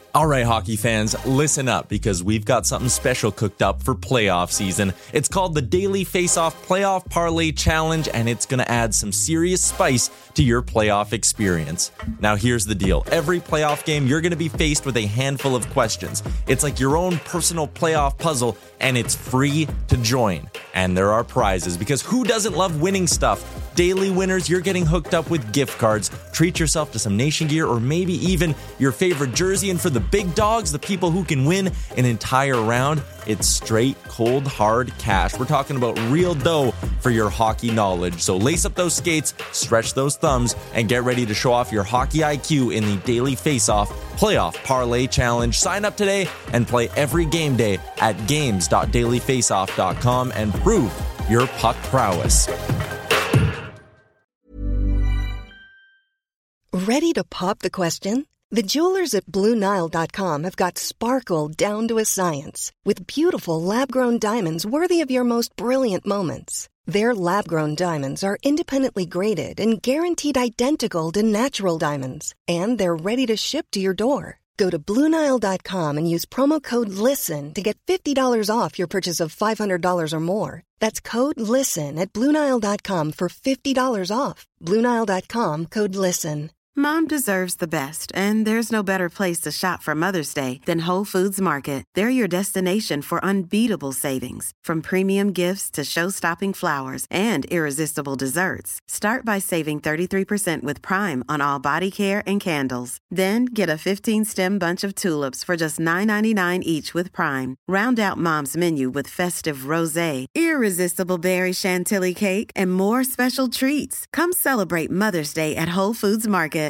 All right, hockey fans, listen up because we've got something special cooked up for playoff season. It's called the Daily Face-Off Playoff Parlay Challenge, and it's going to add some serious spice to your playoff experience. Now, here's the deal. Every playoff game, you're going to be faced with a handful of questions. It's like your own personal playoff puzzle, and it's free to join. And there are prizes, because who doesn't love winning stuff? Daily winners, you're getting hooked up with gift cards. Treat yourself to some Nation gear or maybe even your favorite jersey. And for the big dogs, the people who can win an entire round, it's straight, cold, hard cash. We're talking about real dough for your hockey knowledge. So lace up those skates, stretch those thumbs, and get ready to show off your hockey IQ in the Daily Face-Off Playoff Parlay Challenge. Sign up today and play every game day at games.dailyfaceoff.com and prove your puck prowess. Ready to pop the question? The jewelers at BlueNile.com have got sparkle down to a science with beautiful lab-grown diamonds worthy of your most brilliant moments. Their lab-grown diamonds are independently graded and guaranteed identical to natural diamonds, and they're ready to ship to your door. Go to BlueNile.com and use promo code LISTEN to get $50 off your purchase of $500 or more. That's code LISTEN at BlueNile.com for $50 off. BlueNile.com, code LISTEN. Mom deserves the best, and there's no better place to shop for Mother's Day than Whole Foods Market. They're your destination for unbeatable savings, from premium gifts to show-stopping flowers and irresistible desserts. Start by saving 33% with Prime on all body care and candles. Then get a 15-stem bunch of tulips for just $9.99 each with Prime. Round out Mom's menu with festive rosé, irresistible berry chantilly cake, and more special treats. Come celebrate Mother's Day at Whole Foods Market.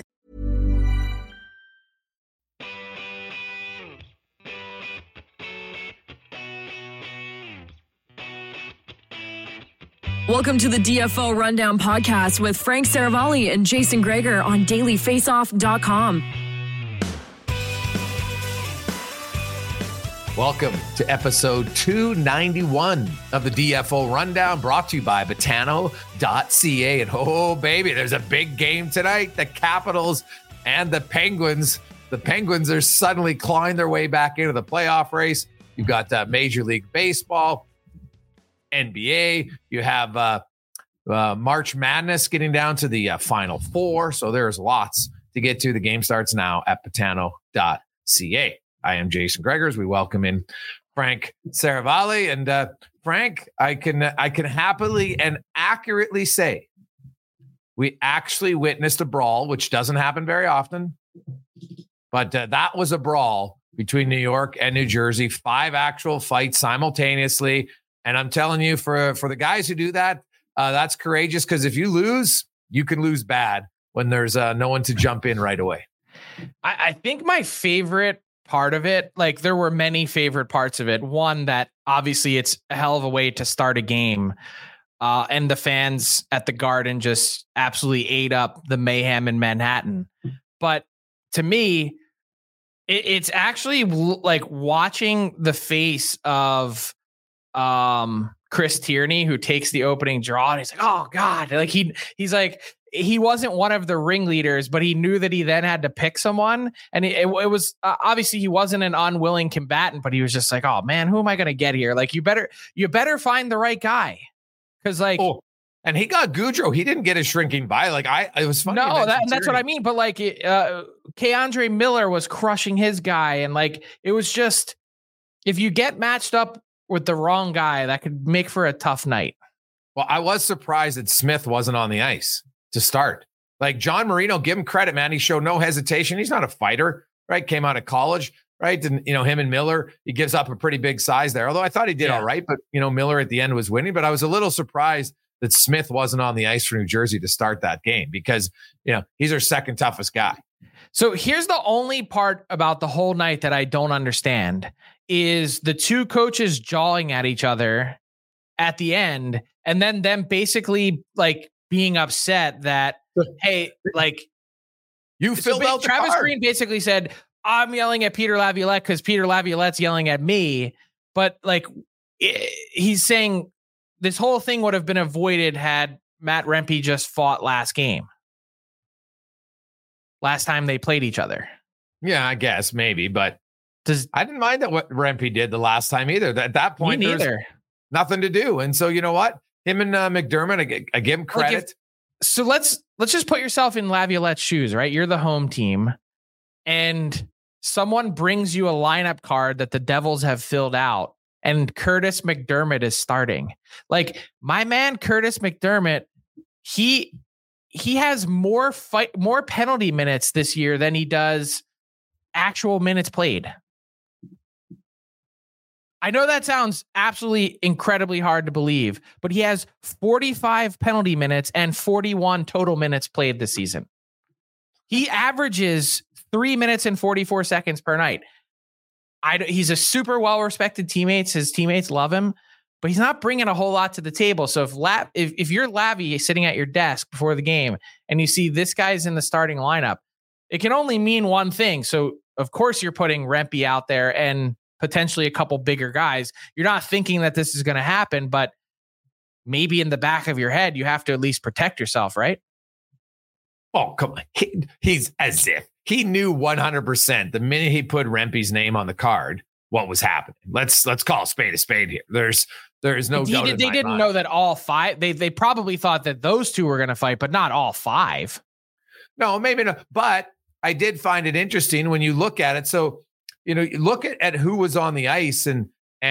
Welcome to the DFO Rundown Podcast with Frank Saravalli and Jason Gregor on dailyfaceoff.com. Welcome to episode 291 of the DFO Rundown, brought to you by Betano.ca. And oh, baby, there's a big game tonight. The Capitals and the Penguins. The Penguins are suddenly clawing their way back into the playoff race. You've got Major League Baseball, NBA. You have March Madness getting down to the Final Four. So there's lots to get to. The game starts now at Betano.ca. I am Jason Gregors. We welcome in Frank Saravalli. And Frank, I can happily and accurately say we actually witnessed a brawl, which doesn't happen very often. But that was a brawl between New York and New Jersey. 5 actual fights simultaneously. And I'm telling you, for the guys who do that, that's courageous, because if you lose, you can lose bad when there's no one to jump in right away. I think my favorite part of it, like there were many favorite parts of it. One, that obviously it's a hell of a way to start a game. And the fans at the Garden just absolutely ate up the mayhem in Manhattan. But to me, it's actually like watching the face of Chris Tierney, who takes the opening draw, and he's like, oh God, like he's like, he wasn't one of the ringleaders, but he knew that he then had to pick someone. And it was obviously he wasn't an unwilling combatant, but he was just like, oh man, who am I going to get here? Like, you better find the right guy. Cause like, and he got Goudreau. He didn't get his shrinking by. Like it was funny. No, that's what I mean. But like, K'Andre Miller was crushing his guy. And like, it was just, if you get matched up with the wrong guy, that could make for a tough night. Well, I was surprised that Smith wasn't on the ice to start. Like John Marino, give him credit, man. He showed no hesitation. He's not a fighter, right? Came out of college, right? And, him and Miller, he gives up a pretty big size there. Although I thought he did all right, but, Miller at the end was winning. But I was a little surprised that Smith wasn't on the ice for New Jersey to start that game, because, he's our second toughest guy. So here's the only part about the whole night that I don't understand is the two coaches jawing at each other at the end, and then them basically like being upset that, hey, like you filled out the Travis card. Green basically said, I'm yelling at Peter Laviolette because Peter Laviolette's yelling at me. But like, he's saying this whole thing would have been avoided had Matt Rempe just fought last time they played each other. Yeah, I guess maybe, but I didn't mind that what Rempe did the last time either. At that point, there's nothing to do. And so, you know what? Him and McDermott, I give him credit. So let's just put yourself in Laviolette's shoes, right? You're the home team, and someone brings you a lineup card that the Devils have filled out, and Curtis McDermott is starting. Like, my man Curtis McDermott, he has more penalty minutes this year than he does actual minutes played. I know that sounds absolutely incredibly hard to believe, but he has 45 penalty minutes and 41 total minutes played this season. He averages 3 minutes and 44 seconds per night. He's a super well-respected teammate. His teammates love him, but he's not bringing a whole lot to the table. So if you're Lavi sitting at your desk before the game and you see this guy's in the starting lineup, it can only mean one thing. So of course you're putting Rempe out there and potentially a couple bigger guys. You're not thinking that this is going to happen, but maybe in the back of your head, you have to at least protect yourself, right? Oh, come on. He's as if he knew 100% the minute he put Rempe's name on the card what was happening. Let's call a spade here. There's no doubt. They didn't know that all five. They probably thought that those two were going to fight, but not all five. No, maybe not. But I did find it interesting when you look at it. So, you know, you look at who was on the ice and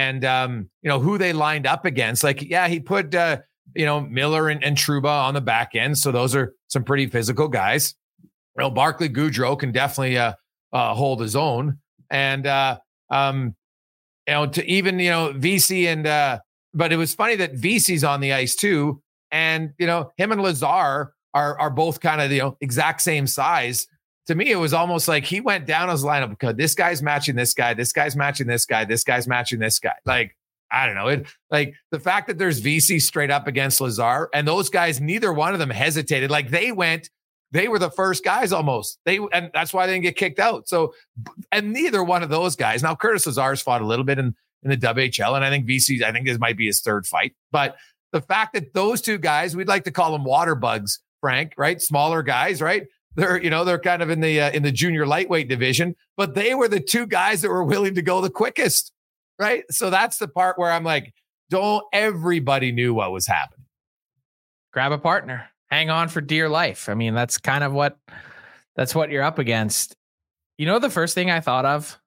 you know, who they lined up against. Like, yeah, he put you know, Miller and Trouba on the back end. So those are some pretty physical guys. Well, Barclay Goodrow can definitely hold his own. And you know, to even, you know, VC and but it was funny that VC's on the ice too. And, you know, him and Lazar are both kind of, you know, exact same size. To me, it was almost like he went down his lineup because this guy's matching this guy, this guy's matching this guy, this guy's matching this guy. Like, I don't know. It, like the fact that there's VC straight up against Lazar and those guys, neither one of them hesitated. Like they were the first guys almost. And that's why they didn't get kicked out. So, and neither one of those guys. Now, Curtis Lazar's fought a little bit in the WHL, and I think VC, I think this might be his third fight. But the fact that those two guys, we'd like to call them water bugs, Frank, right? Smaller guys, right? They're kind of in the junior lightweight division, but they were the two guys that were willing to go the quickest, right? So that's the part where I'm like, everybody knew what was happening. Grab a partner, hang on for dear life. I mean, that's kind of what you're up against. You know, the first thing I thought of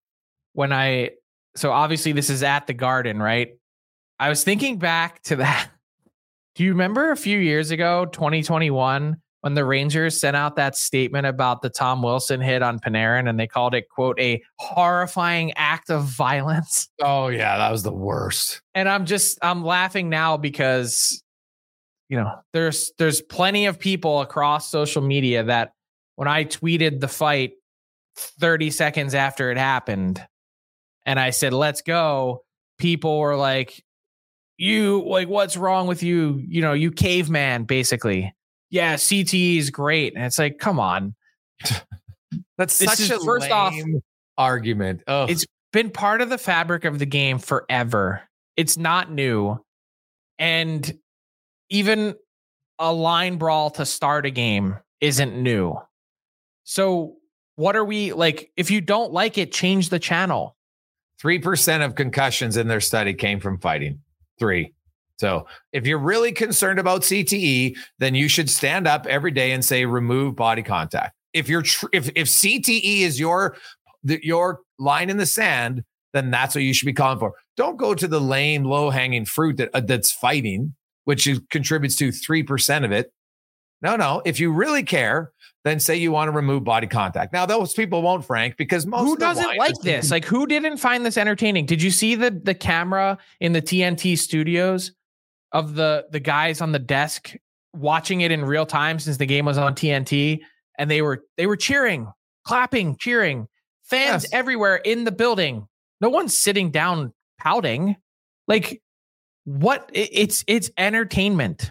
so obviously this is at the Garden, right? I was thinking back to that. Do you remember a few years ago, 2021, when the Rangers sent out that statement about the Tom Wilson hit on Panarin and they called it, quote, a horrifying act of violence? Oh yeah, that was the worst. And I'm laughing now because, you know, there's plenty of people across social media that when I tweeted the fight 30 seconds after it happened and I said, let's go, people were like, what's wrong with you? You know, you caveman, basically. Yeah, CTE is great. And it's like, come on. That's such a lame argument. Ugh. It's been part of the fabric of the game forever. It's not new. And even a line brawl to start a game isn't new. So what are we like? If you don't like it, change the channel. 3% of concussions in their study came from fighting. 3. So if you're really concerned about CTE, then you should stand up every day and say, remove body contact. If if CTE is your line in the sand, then that's what you should be calling for. Don't go to the lame, low hanging fruit that's fighting, which contributes to 3% of it. No. If you really care, then say you want to remove body contact. Now, those people won't, Frank, because who doesn't like this? Like, who didn't find this entertaining? Did you see the camera in the TNT studios of the guys on the desk watching it in real time since the game was on TNT? And they were cheering, clapping, cheering. Fans everywhere in the building. No one's sitting down pouting. Like, what? It's entertainment.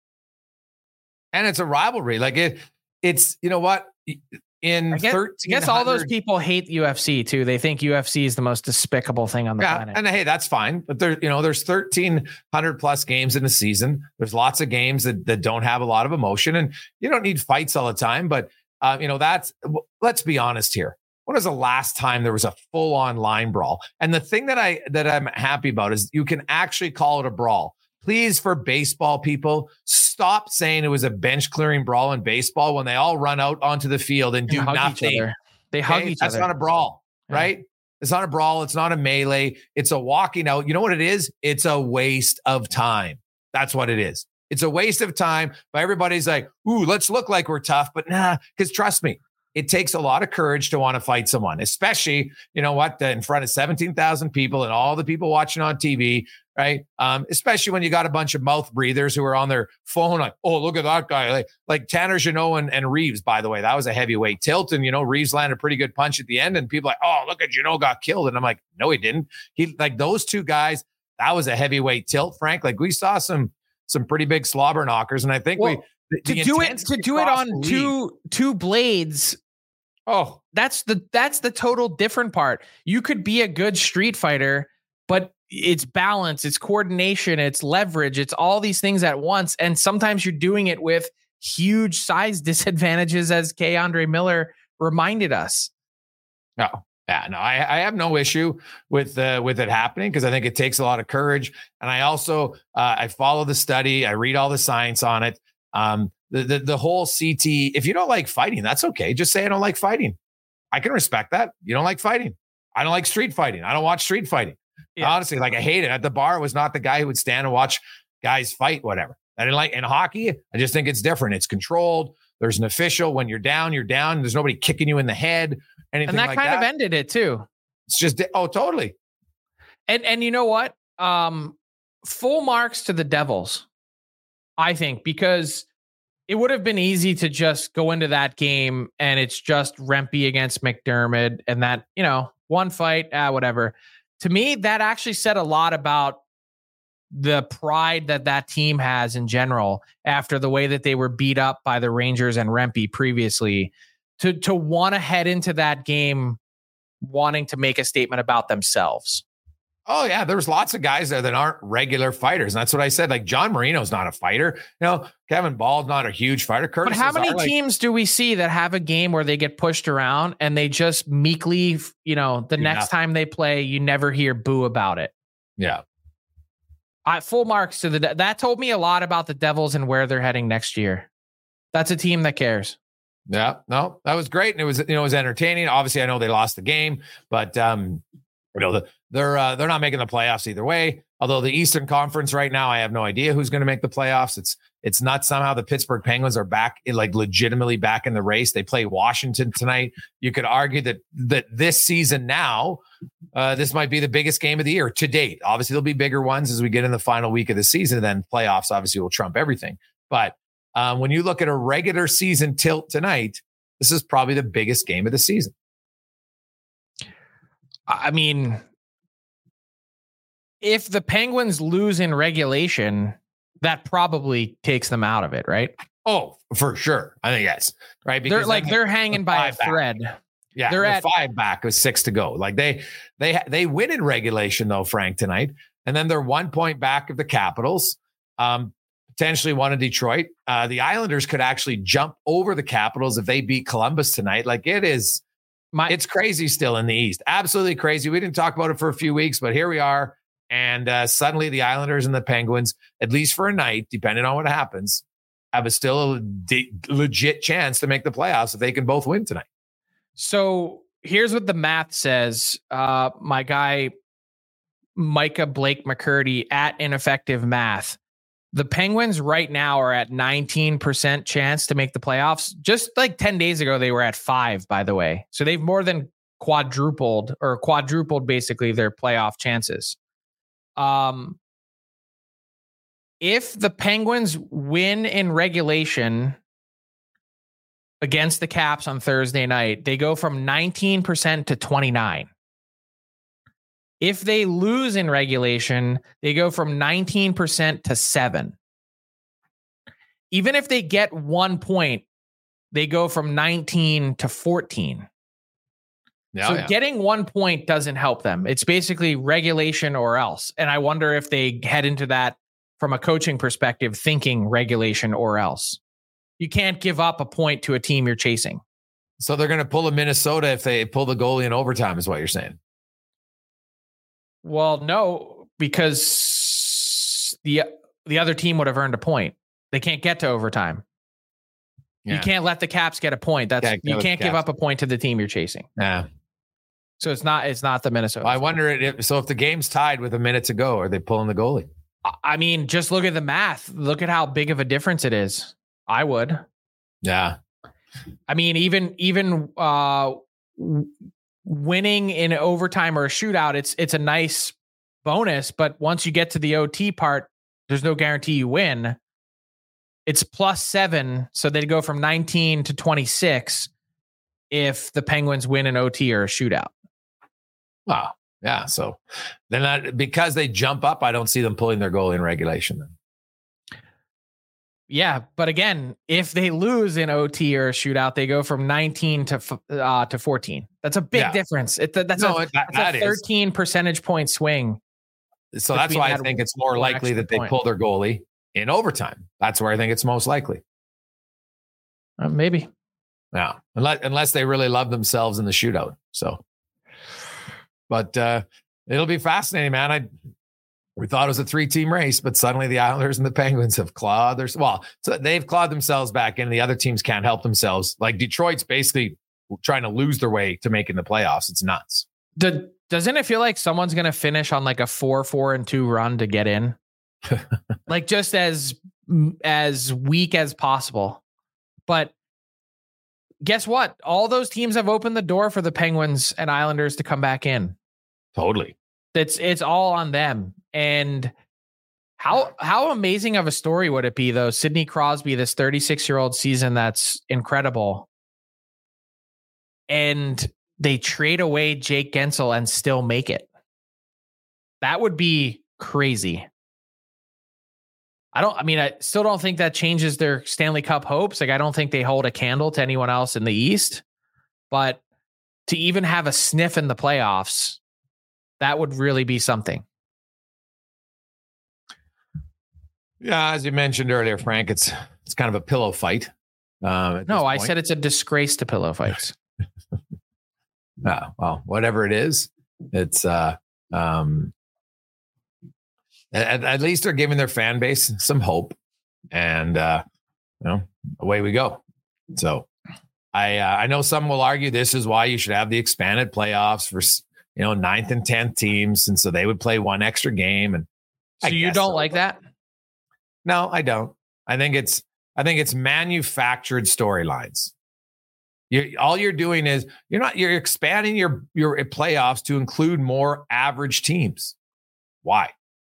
And it's a rivalry. Like it's, you know what? I guess all those people hate UFC too. They think UFC is the most despicable thing on the planet. And hey, that's fine. But there's 1,300 plus games in a season. There's lots of games that don't have a lot of emotion, and you don't need fights all the time. But let's be honest here. when was the last time there was a full-on line brawl? And the thing that I'm happy about is you can actually call it a brawl. Please, for baseball people, stop saying it was a bench clearing brawl in baseball when they all run out onto the field and do nothing. They hug each other. That's not a brawl, right? It's not a brawl. It's not a melee. It's a walking out. You know what it is? It's a waste of time. That's what it is. It's a waste of time. But everybody's like, ooh, let's look like we're tough. But nah, because trust me, it takes a lot of courage to want to fight someone, especially, you know what, in front of 17,000 people and all the people watching on TV, right? Especially when you got a bunch of mouth breathers who are on their phone like, oh, look at that guy. Like Tanner Jeannot and Reeves, by the way, that was a heavyweight tilt. And, Reeves landed a pretty good punch at the end. And people are like, oh, look at Jeannot got killed. And I'm like, no, he didn't. He like those two guys, that was a heavyweight tilt, Frank. Like we saw some pretty big slobber knockers. And I think to do it on two blades. Oh, that's the total different part. You could be a good street fighter, but it's balance, it's coordination, it's leverage, it's all these things at once. And sometimes you're doing it with huge size disadvantages, as Andre Miller reminded us. No, I have no issue with it happening because I think it takes a lot of courage. And I also I follow the study, I read all the science on it. The whole CT, if you don't like fighting, that's okay. Just say I don't like fighting. I can respect that. You don't like fighting. I don't like street fighting. I don't watch street fighting. Yeah. Honestly, I hate it. At the bar, I was not the guy who would stand and watch guys fight, whatever. I didn't like in hockey. I just think it's different. It's controlled. There's an official. When you're down, you're down. There's nobody kicking you in the head. Anything and that like kind of ended it too. It's just, totally. And you know what? Full marks to the Devils, I think, because it would have been easy to just go into that game and it's just Rempe against McDermott and that, one fight, whatever. To me, that actually said a lot about the pride that team has in general after the way that they were beat up by the Rangers and Rempe previously to want to head into that game wanting to make a statement about themselves. Oh, yeah. There's lots of guys there that aren't regular fighters. And that's what I said. Like John Marino's not a fighter. Kevin Ball's not a huge fighter. But how many teams do we see that have a game where they get pushed around and they just meekly, next time they play, you never hear boo about it? Yeah. Full marks to that told me a lot about the Devils and where they're heading next year. That's a team that cares. Yeah, no, that was great. And it was entertaining. Obviously, I know they lost the game, but they're not making the playoffs either way. Although the Eastern Conference right now, I have no idea who's going to make the playoffs. It's not somehow the Pittsburgh Penguins are back, legitimately back in the race. They play Washington tonight. You could argue that this season now, this might be the biggest game of the year to date. Obviously, there'll be bigger ones as we get in the final week of the season. And then playoffs obviously will trump everything. But when you look at a regular season tilt tonight, this is probably the biggest game of the season. I mean, if the Penguins lose in regulation, that probably takes them out of it, right? Oh, for sure. I think yes. Right. Because they're hanging by a thread. Yeah. They're at 5 back with 6 to go. Like they win in regulation though, Frank, tonight. And then they're 1 point back of the Capitals. Potentially one of Detroit. The Islanders could actually jump over the Capitals if they beat Columbus tonight. Like it's crazy still in the East. Absolutely crazy. We didn't talk about it for a few weeks, but here we are. And suddenly the Islanders and the Penguins, at least for a night, depending on what happens, have a legit chance to make the playoffs if they can both win tonight. So here's what the math says. My guy, Micah Blake McCurdy at Ineffective Math. The Penguins right now are at 19% chance to make the playoffs. Just like 10 days ago, they were at 5, by the way. So they've more than quadrupled basically their playoff chances. If the Penguins win in regulation against the Caps on Thursday night, they go from 19% to 29%. If they lose in regulation, they go from 19% to 7%. Even if they get 1 point, they go from 19 to 14. Getting 1 point doesn't help them. It's basically regulation or else. And I wonder if they head into that from a coaching perspective, thinking regulation or else. You can't give up a point to a team you're chasing. So they're going to pull a Minnesota if they pull the goalie in overtime, is what you're saying. Well, no, because the other team would have earned a point. They can't get to overtime. Yeah. You can't let the Caps get a point. You can't give up a point to the team you're chasing. Yeah. So it's not the Minnesota. I wonder if the game's tied with a minute to go, are they pulling the goalie? I mean, just look at the math. Look at how big of a difference it is. I would. Yeah. I mean, even winning in overtime or a shootout, it's a nice bonus. But once you get to the OT part, there's no guarantee you win. It's +7, so they'd go from 19 to 26 if the Penguins win an OT or a shootout. Wow. Yeah. So then because they jump up, I don't see them pulling their goal in regulation then. Yeah. But again, if they lose in OT or a shootout, they go from 19 to 14. That's a big difference. That's a 13 percentage point swing. So that's why I think it's more likely that they pull their goalie in overtime. That's where I think it's most likely. Maybe. Yeah. Unless they really love themselves in the shootout. So. But it'll be fascinating, man. We thought it was a 3-team race, but suddenly the Islanders and the Penguins have clawed they've clawed themselves back in. The other teams can't help themselves. Like Detroit's basically trying to lose their way to making the playoffs. It's nuts. Doesn't it feel like someone's going to finish on like a 4-4-2 run to get in? Like just as weak as possible. But guess what? All those teams have opened the door for the Penguins and Islanders to come back in. Totally. It's all on them. And how amazing of a story would it be though? Sidney Crosby, this 36-year-old season, that's incredible. And they trade away Jake Gensel and still make it. That would be crazy. I still don't think that changes their Stanley Cup hopes. Like, I don't think they hold a candle to anyone else in the East, but to even have a sniff in the playoffs, that would really be something. Yeah. As you mentioned earlier, Frank, it's kind of a pillow fight. No, I said it's a disgrace to pillow fights. Well, whatever it is, it's, at least they're giving their fan base some hope, and away we go. So I know some will argue this is why you should have the expanded playoffs for 9th and 10th teams, and so they would play one extra game. And so you don't like that? No, I don't. I think it's manufactured storylines. All you're doing is you're expanding your playoffs to include more average teams. Why?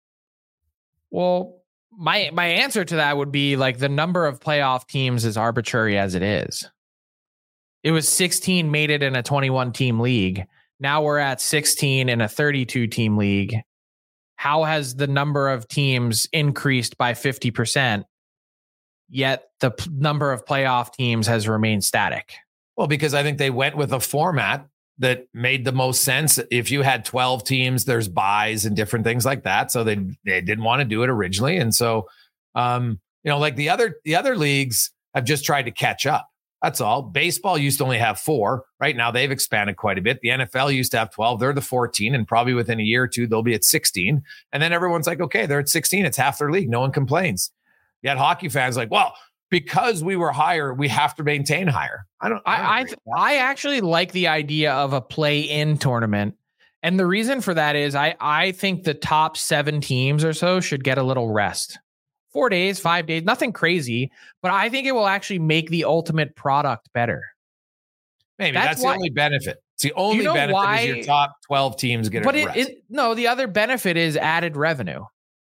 Well, my answer to that would be like the number of playoff teams is arbitrary as it is. It was 16 made it in a 21-team league. Now we're at 16 in a 32-team league. How has the number of teams increased by 50%, yet the number of playoff teams has remained static? Well, because I think they went with a format that made the most sense. If you had 12 teams, there's buys and different things like that. So they didn't want to do it originally. And so, like the other leagues have just tried to catch up. That's all. Baseball used to only have 4. Right now, they've expanded quite a bit. The NFL used to have 12. They're the 14. And probably within a year or two, they'll be at 16. And then everyone's like, okay, they're at 16. It's half their league. No one complains. Yet hockey fans like, well, because we were higher, we have to maintain higher. I actually like the idea of a play-in tournament. And the reason for that is I think the top 7 teams or so should get a little rest. 4 days, 5 days, nothing crazy, but I think it will actually make the ultimate product better. Maybe that's the only benefit. It's the only benefit is your top 12 teams get a rest. No, the other benefit is added revenue.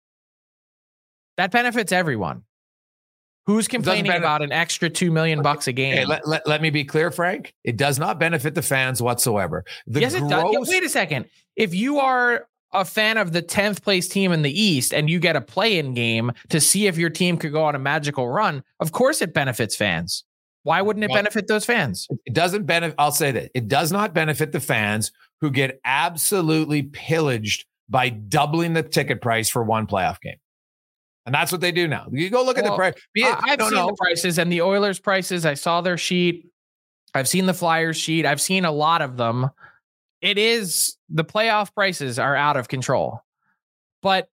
That benefits everyone. Who's complaining about an extra $2 million a game? Hey, let me be clear, Frank. It does not benefit the fans whatsoever. Yes, it does. Wait a second. If you are a fan of the 10th place team in the East and you get a play-in game to see if your team could go on a magical run, of course it benefits fans. Why wouldn't it benefit those fans? It doesn't benefit. I'll say that it does not benefit the fans who get absolutely pillaged by doubling the ticket price for one playoff game. And that's what they do now. You go look at the price. I've seen the prices and the Oilers prices. I saw their sheet. I've seen the Flyers sheet. I've seen a lot of them. It is, the playoff prices are out of control. But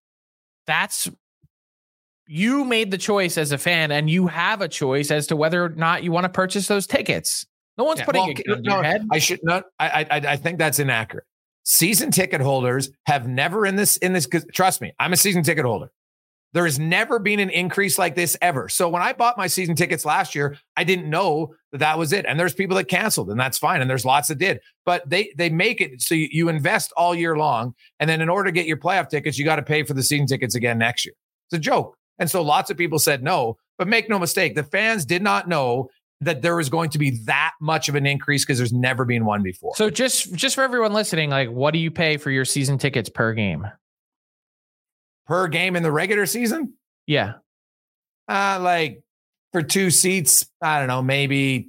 you made the choice as a fan, and you have a choice as to whether or not you want to purchase those tickets. No one's putting a gun in your head. I should not. I think that's inaccurate. Season ticket holders have never in this, trust me, I'm a season ticket holder. There has never been an increase like this ever. So when I bought my season tickets last year, I didn't know that was it. And there's people that canceled, and that's fine. And there's lots that did, but they make it so you invest all year long. And then in order to get your playoff tickets, you got to pay for the season tickets again next year. It's a joke. And so lots of people said no, but make no mistake, the fans did not know that there was going to be that much of an increase because there's never been one before. So just for everyone listening, like, what do you pay for your season tickets per game? Per game in the regular season? Yeah. Like for 2 seats, I don't know, maybe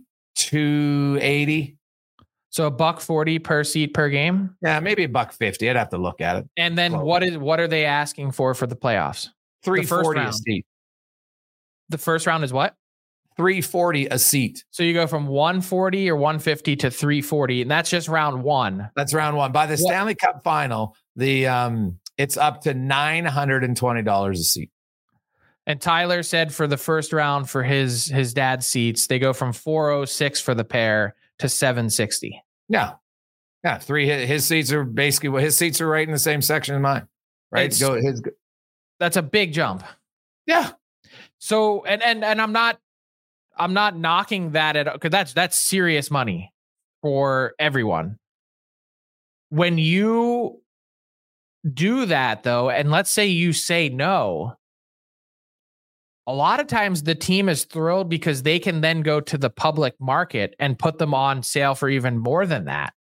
$2.80. So $1.40 per seat per game? Yeah, maybe $1.50. I'd have to look at it. And then what are they asking for the playoffs? $3.40 a seat. The first round is what? $3.40 a seat. So you go from $1.40 or $1.50 to $3.40, and that's just round one. That's round one. By the Stanley Cup final, it's up to $920 a seat. And Tyler said for the first round for his dad's seats, they go from $406 for the pair to $760. Yeah. His seats are basically his seats are right in the same section as mine. Right. That's a big jump. Yeah. So and I'm not knocking that at, because that's serious money for everyone. When you do that though, and let's say you say no, a lot of times the team is thrilled because they can then go to the public market and put them on sale for even more than that.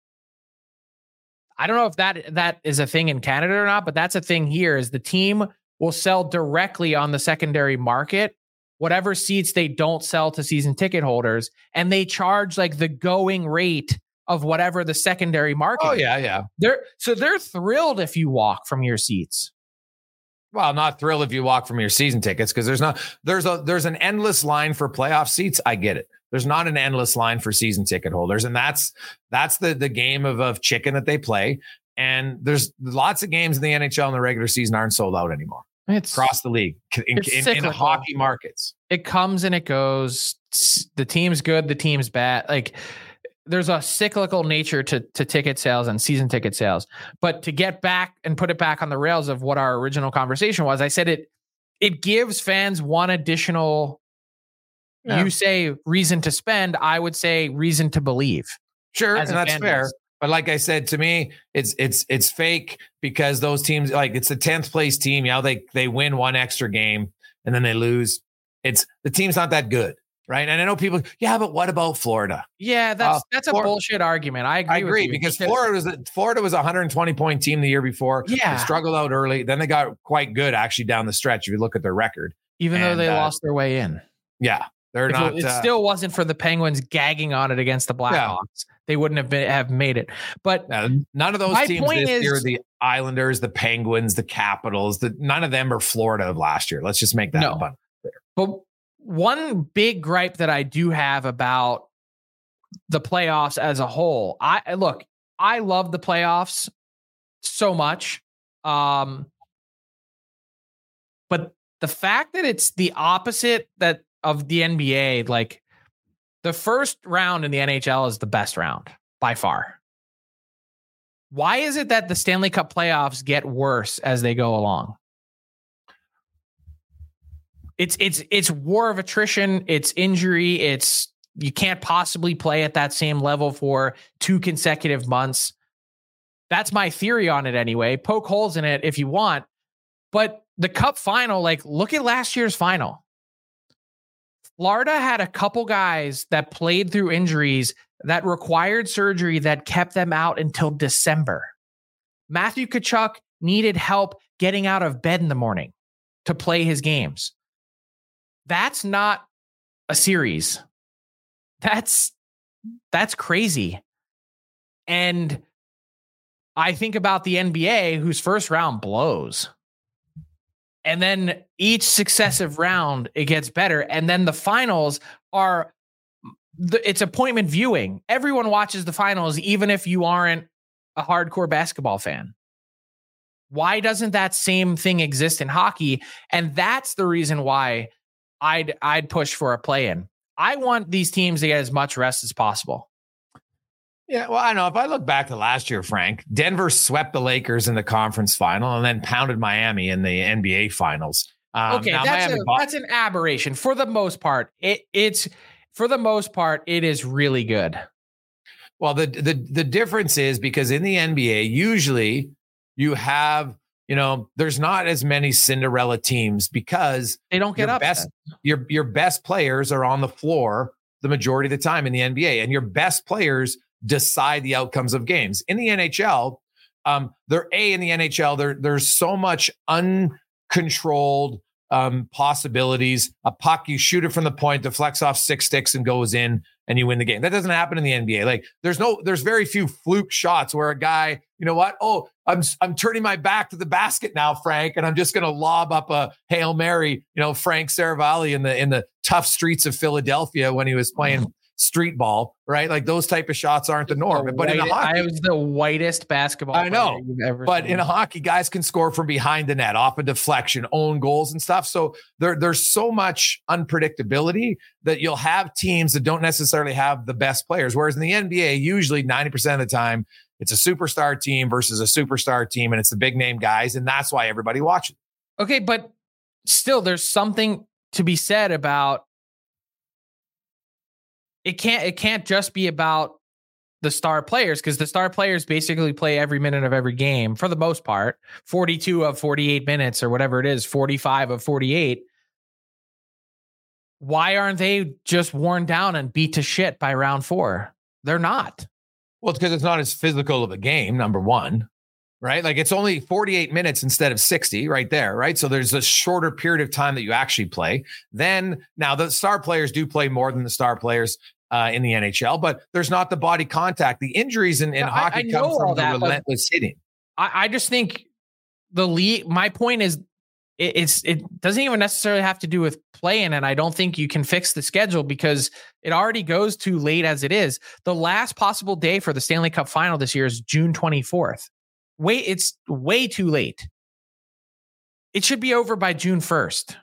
I don't know if that is a thing in Canada or not, but that's a thing here, is the team will sell directly on the secondary market whatever seats they don't sell to season ticket holders, and they charge like the going rate of whatever the secondary market. Oh yeah. They're thrilled if you walk from your seats. Well, not thrilled if you walk from your season tickets, because there's an endless line for playoff seats. I get it. There's not an endless line for season ticket holders, and that's the game of chicken that they play. And there's lots of games in the NHL in the regular season aren't sold out anymore. It's across the league in hockey markets. It comes and it goes. The team's good, the team's bad. Like, there's a cyclical nature to ticket sales and season ticket sales. But to get back and put it back on the rails of what our original conversation was, I said it gives fans one additional, you say reason to spend, I would say reason to believe. Sure, and that's fair. But like I said, to me, it's fake, because those teams, like, it's the 10th place team. They win one extra game and then they lose. The team's not that good. Right. And I know people, but what about Florida? Yeah, that's a bullshit argument. I agree because Florida was a 120-point team the year before. Yeah. They struggled out early. Then they got quite good actually down the stretch, if you look at their record. Even though they lost their way in. Yeah. It still wasn't for the Penguins gagging on it against the Blackhawks. They wouldn't have made it. But none of those teams this year, the Islanders, the Penguins, the Capitals, none of them are Florida of last year. Let's just make that abundant clear. But one big gripe that I do have about the playoffs as a whole, I love the playoffs so much. But the fact that it's the opposite of the NBA, like, the first round in the NHL is the best round by far. Why is it that the Stanley Cup playoffs get worse as they go along? It's war of attrition. It's injury. You can't possibly play at that same level for 2 consecutive months. That's my theory on it anyway. Poke holes in it if you want. But the Cup final, like, look at last year's final. Florida had a couple guys that played through injuries that required surgery that kept them out until December. Matthew Tkachuk needed help getting out of bed in the morning to play his games. That's not a series. That's crazy. And I think about the NBA, whose first round blows. And then each successive round, it gets better. And then the finals are it's appointment viewing. Everyone watches the finals, even if you aren't a hardcore basketball fan. Why doesn't that same thing exist in hockey? And that's the reason why I'd push for a play-in. I want these teams to get as much rest as possible. Yeah, well, I know. If I look back to last year, Frank, Denver swept the Lakers in the conference final and then pounded Miami in the NBA finals. Okay, that's an aberration. For the most part, it is really good. Well, the difference is because in the NBA, usually you have, there's not as many Cinderella teams because they don't get up. Your best players are on the floor the majority of the time in the NBA, and your best players decide the outcomes of games. In the NHL, in the NHL, there's so much uncontrolled possibilities. A puck, you shoot it from the point, deflects off 6 sticks and goes in, and you win the game. That doesn't happen in the NBA. Like there's very few fluke shots where a guy, you know what? Oh, I'm turning my back to the basket now, Frank, and I'm just going to lob up a Hail Mary, Frank Saravalli in the tough streets of Philadelphia when he was playing street ball, right? Like those type of shots aren't the norm. But in hockey, I was the whitest basketball player you've ever seen. In hockey, guys can score from behind the net, off a deflection, own goals and stuff. So there's so much unpredictability that you'll have teams that don't necessarily have the best players. Whereas in the NBA, usually 90% of the time, it's a superstar team versus a superstar team, and it's the big name guys, and that's why everybody watches. Okay, but still, there's something to be said about it can't just be about the star players, because the star players basically play every minute of every game for the most part, 42 of 48 minutes or whatever it is, 45 of 48. Why aren't they just worn down and beat to shit by round 4? They're not. Well, it's because it's not as physical of a game, number one, right? Like it's only 48 minutes instead of 60 right there, right? So there's a shorter period of time that you actually play. Then now the star players do play more than the star players in the NHL, but there's not the body contact. The injuries in hockey come from the relentless hitting. I just think the league, my point is it doesn't even necessarily have to do with playing, and I don't think you can fix the schedule because it already goes too late as it is. The last possible day for the Stanley Cup final this year is June 24th. It's way too late. It should be over by June 1st.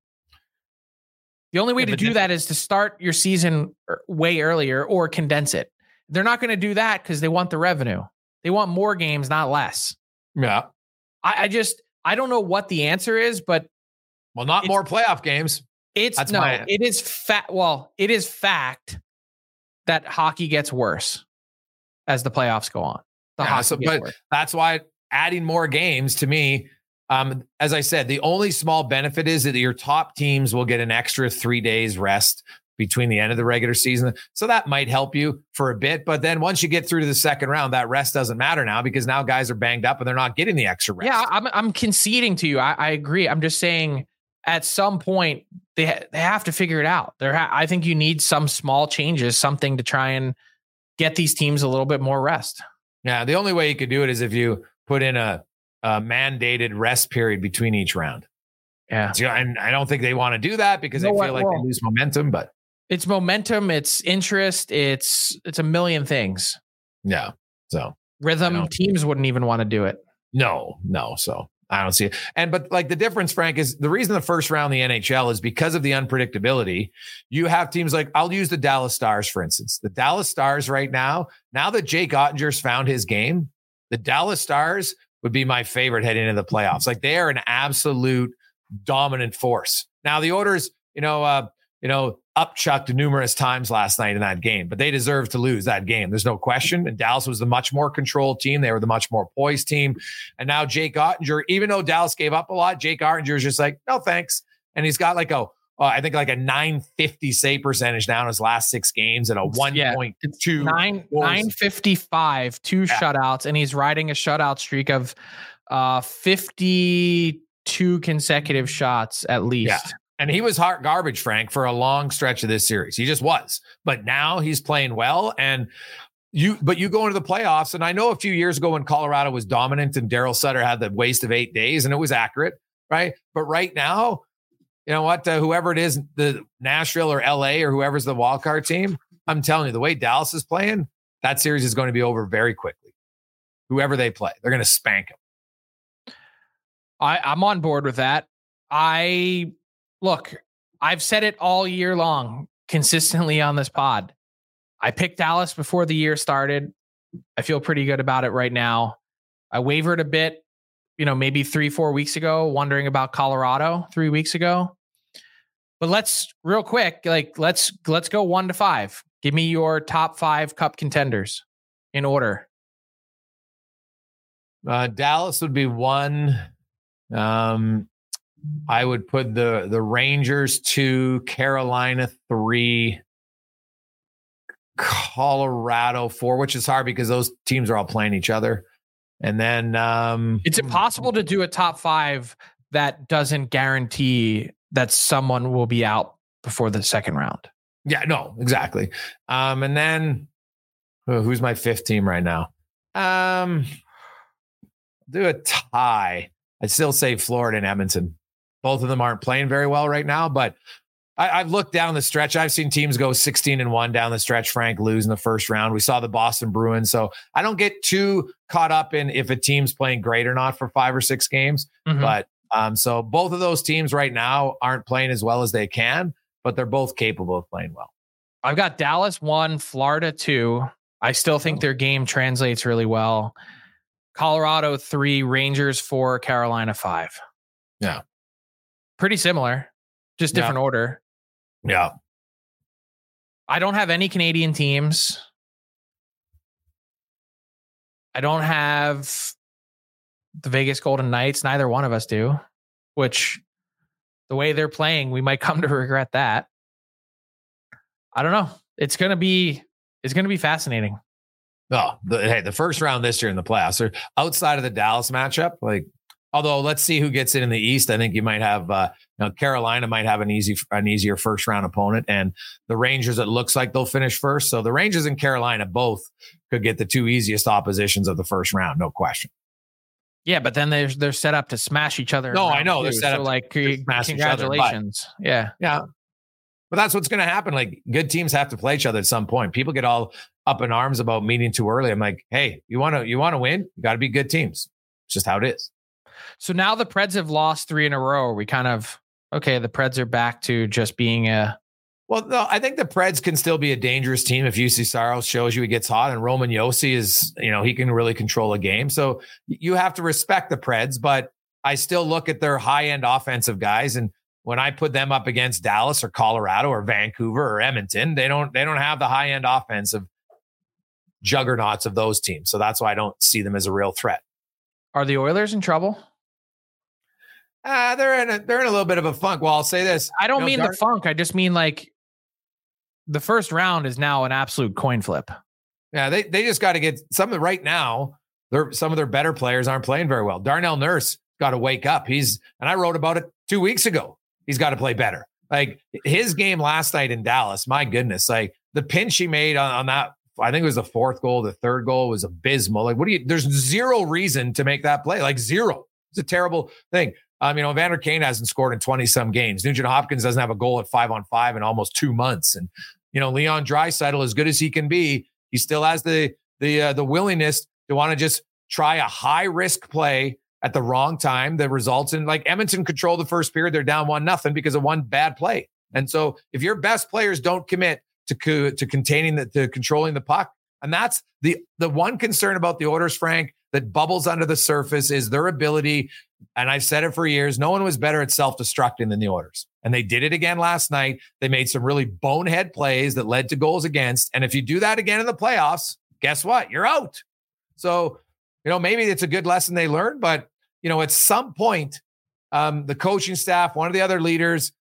The only way to do that is to start your season way earlier or condense it. They're not going to do that because they want the revenue. They want more games, not less. Yeah. I don't know what the answer is, but not more playoff games. It is fact that hockey gets worse as the playoffs go on. That's why adding more games to me, as I said, the only small benefit is that your top teams will get an extra 3 days rest between the end of the regular season. So that might help you for a bit. But then once you get through to the second round, that rest doesn't matter now because now guys are banged up and they're not getting the extra rest. Yeah, I'm conceding to you. I agree. I'm just saying at some point they have to figure it out. I think you need some small changes, something to try and get these teams a little bit more rest. Yeah, the only way you could do it is if you put in a mandated rest period between each round. Yeah. And I don't think they want to do that because they feel like they lose momentum, but it's momentum, it's interest, it's a million things. Yeah. So rhythm, teams wouldn't even want to do it. No. So I don't see it. But like the difference, Frank, is the reason the first round in the NHL is because of the unpredictability. You have teams like, I'll use the Dallas Stars, for instance. The Dallas Stars right now that Jake Ottinger's found his game, the Dallas Stars would be my favorite heading into the playoffs. Like they are an absolute dominant force. Now the Oilers, upchucked numerous times last night in that game, but they deserve to lose that game. There's no question. And Dallas was the much more controlled team. They were the much more poised team. And now Jake Ottinger, even though Dallas gave up a lot, Jake Ottinger is just like, no, thanks. And he's got like a 950 save percentage now in his last 6 games and a 1.2. 955, 2 shutouts. And he's riding a shutout streak of 52 consecutive shots at least. Yeah. And he was hot garbage, Frank, for a long stretch of this series. He just was. But now he's playing well. And you go into the playoffs. And I know a few years ago when Colorado was dominant and Daryl Sutter had the waste of 8 days and it was accurate, right? But right now, you know what? Whoever it is, the Nashville or LA or whoever's the wildcard team, I'm telling you, the way Dallas is playing, that series is going to be over very quickly. Whoever they play, they're going to spank them. I'm on board with that. I've said it all year long, consistently on this pod. I picked Dallas before the year started. I feel pretty good about it right now. I wavered a bit, maybe 3-4 weeks ago, wondering about Colorado 3 weeks ago. But let's real quick, let's go 1 to 5. Give me your top 5 cup contenders in order. Dallas would be 1. I would put the Rangers 2, Carolina 3, Colorado 4, which is hard because those teams are all playing each other. And then it's impossible to do a top 5 that doesn't guarantee that someone will be out before the second round. Yeah, no, exactly. And then who's my 5th team right now? Do a tie. I'd still say Florida and Edmonton. Both of them aren't playing very well right now, but I've looked down the stretch. I've seen teams go 16-1 down the stretch. Frank lose in the first round. We saw the Boston Bruins. So I don't get too caught up in if a team's playing great or not for 5 or 6 games. Mm-hmm. But so both of those teams right now aren't playing as well as they can, but they're both capable of playing well. I've got Dallas 1, Florida 2. I still think their game translates really well. Colorado 3, Rangers 4, Carolina 5. Yeah. Pretty similar, just different order. Yeah. I don't have any Canadian teams. I don't have the Vegas Golden Knights. Neither one of us do, which the way they're playing, we might come to regret that. I don't know. It's going to be fascinating. Oh, the first round this year in the playoffs are outside of the Dallas matchup. Although let's see who gets in the East. I think you might have, Carolina might have an easier first round opponent, and the Rangers, it looks like they'll finish first. So the Rangers and Carolina both could get the 2 easiest oppositions of the first round, no question. Yeah, but then they're set up to smash each other. No, I know they're set up to smash congratulations. Each other, yeah. But that's what's going to happen. Good teams have to play each other at some point. People get all up in arms about meeting too early. I'm like, hey, you want to win? You got to be good teams. It's just how it is. So now the Preds have lost 3 in a row. We kind of, the Preds are back to just being Well, no, I think the Preds can still be a dangerous team if UC Saros shows you he gets hot, and Roman Josi is, he can really control a game. So you have to respect the Preds, but I still look at their high-end offensive guys, and when I put them up against Dallas or Colorado or Vancouver or Edmonton, they don't have the high-end offensive juggernauts of those teams. So that's why I don't see them as a real threat. Are the Oilers in trouble? They're in a little bit of a funk. Well, I'll say this. I don't mean the funk. I just mean the first round is now an absolute coin flip. Yeah, they just got to get some right now. Some of their better players aren't playing very well. Darnell Nurse got to wake up. and I wrote about it 2 weeks ago. He's got to play better. His game last night in Dallas, my goodness, the pinch he made on that, I think it was the 4th goal. The 3rd goal was abysmal. There's zero reason to make that play. Zero. It's a terrible thing. Evander Kane hasn't scored in 20 some games. Nugent Hopkins doesn't have a goal at 5-on-5 in almost 2 months. And, Leon Draisaitl, as good as he can be, he still has the willingness to want to just try a high risk play at the wrong time that results in Edmonton control the first period. They're down 1-0 because of one bad play. And so if your best players don't commit to controlling the puck, and that's the one concern about the Oilers, Frank, that bubbles under the surface is their ability. And I've said it for years. No one was better at self-destructing than the Oilers. And they did it again last night. They made some really bonehead plays that led to goals against. And if you do that again in the playoffs, guess what? You're out. So, maybe it's a good lesson they learned, but at some point, the coaching staff, one of the other leaders,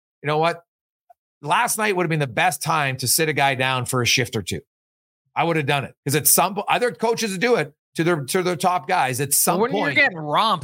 last night would have been the best time to sit a guy down for a shift or two. I would have done it because at some point, other coaches do it to their top guys. At some point, when you're getting romped,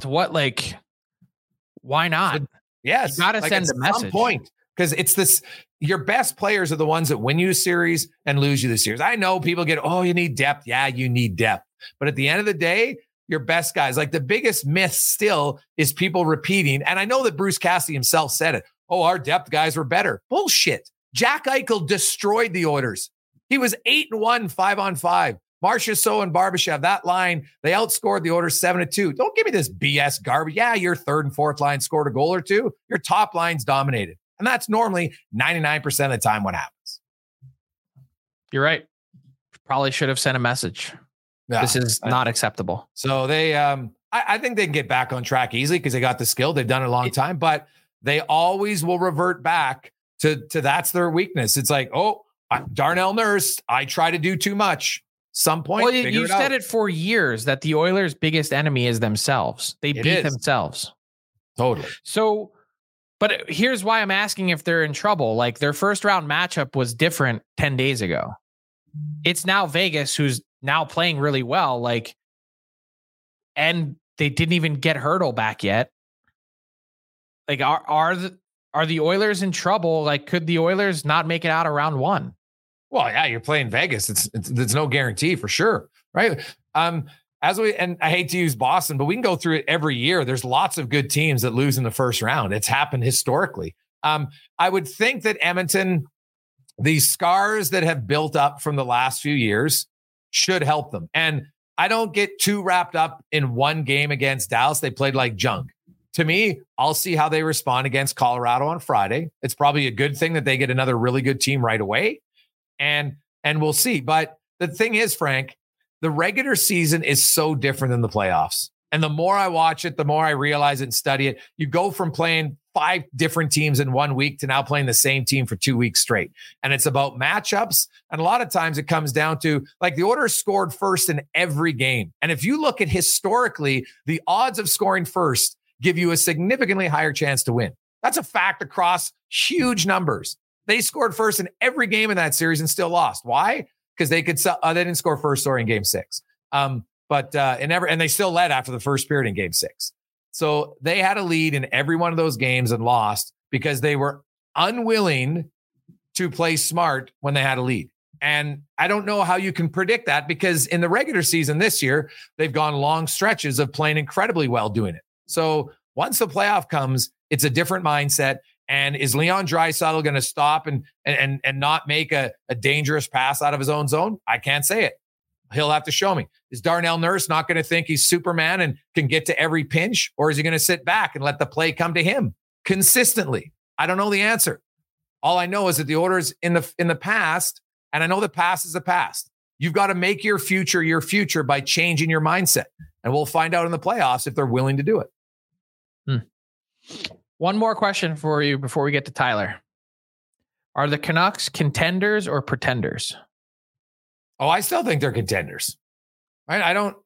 why not? Yes, you got to send a message. Some point, because it's this. Your best players are the ones that win you a series and lose you the series. I know people get, you need depth. Yeah, you need depth. But at the end of the day, your best guys, the biggest myth still is people repeating. And I know that Bruce Cassidy himself said it. Our depth guys were better. Bullshit. Jack Eichel destroyed the Oilers He was 8-1, 5-on-5. Marchessault and Barbashev, that line, they outscored the Oilers 7-2. Don't give me this BS garbage. Yeah, your third and fourth line scored a goal or two. Your top line's dominated. And that's normally 99% of the time what happens. You're right. Probably should have sent a message. Yeah, this is not acceptable. So they, I think they can get back on track easily because they got the skill. They've done it a long time, but they always will revert back to that's their weakness. It's like, oh, Darnell Nurse, I try to do too much. Some point. Well, you said it for years that the Oilers' biggest enemy is themselves. They beat themselves. Totally. So, but here's why I'm asking if they're in trouble. Like their first round matchup was different 10 days ago. It's now Vegas who's now playing really well. Like, and they didn't even get Hurdle back yet. Like, are the Oilers in trouble? Like, could the Oilers not make it out of round one? Well, yeah, you're playing Vegas. It's no guarantee for sure, right? And I hate to use Boston, but we can go through it every year. There's lots of good teams that lose in the first round. It's happened historically. I would think that Edmonton, the scars that have built up from the last few years should help them. And I don't get too wrapped up in one game against Dallas. They played like junk. To me, I'll see how they respond against Colorado on Friday. It's probably a good thing that they get another really good team right away. And we'll see. But the thing is, Frank, the regular season is so different than the playoffs. And the more I watch it, the more I realize it and study it. You go from playing 5 different teams in 1 week to now playing the same team for 2 weeks straight. And it's about matchups. And a lot of times it comes down to, like, the Oilers scored first in every game. And if you look at historically, the odds of scoring first give you a significantly higher chance to win. That's a fact across huge numbers. They scored first in every game in that series and still lost. Why? Because they didn't score first in game 6. And they still led after the first period in game 6. So they had a lead in every one of those games and lost because they were unwilling to play smart when they had a lead. And I don't know how you can predict that, because in the regular season this year, they've gone long stretches of playing incredibly well doing it. So once the playoff comes, it's a different mindset. And is Leon Draisaitl going to stop and not make a dangerous pass out of his own zone? I can't say it. He'll have to show me. Is Darnell Nurse not going to think he's Superman and can get to every pinch? Or is he going to sit back and let the play come to him consistently? I don't know the answer. All I know is that the Oilers in the past, and I know the past is the past, you've got to make your future by changing your mindset. And we'll find out in the playoffs if they're willing to do it. One more question for you before we get to Tyler. Are the Canucks contenders or pretenders? Oh, I still think they're contenders. Right?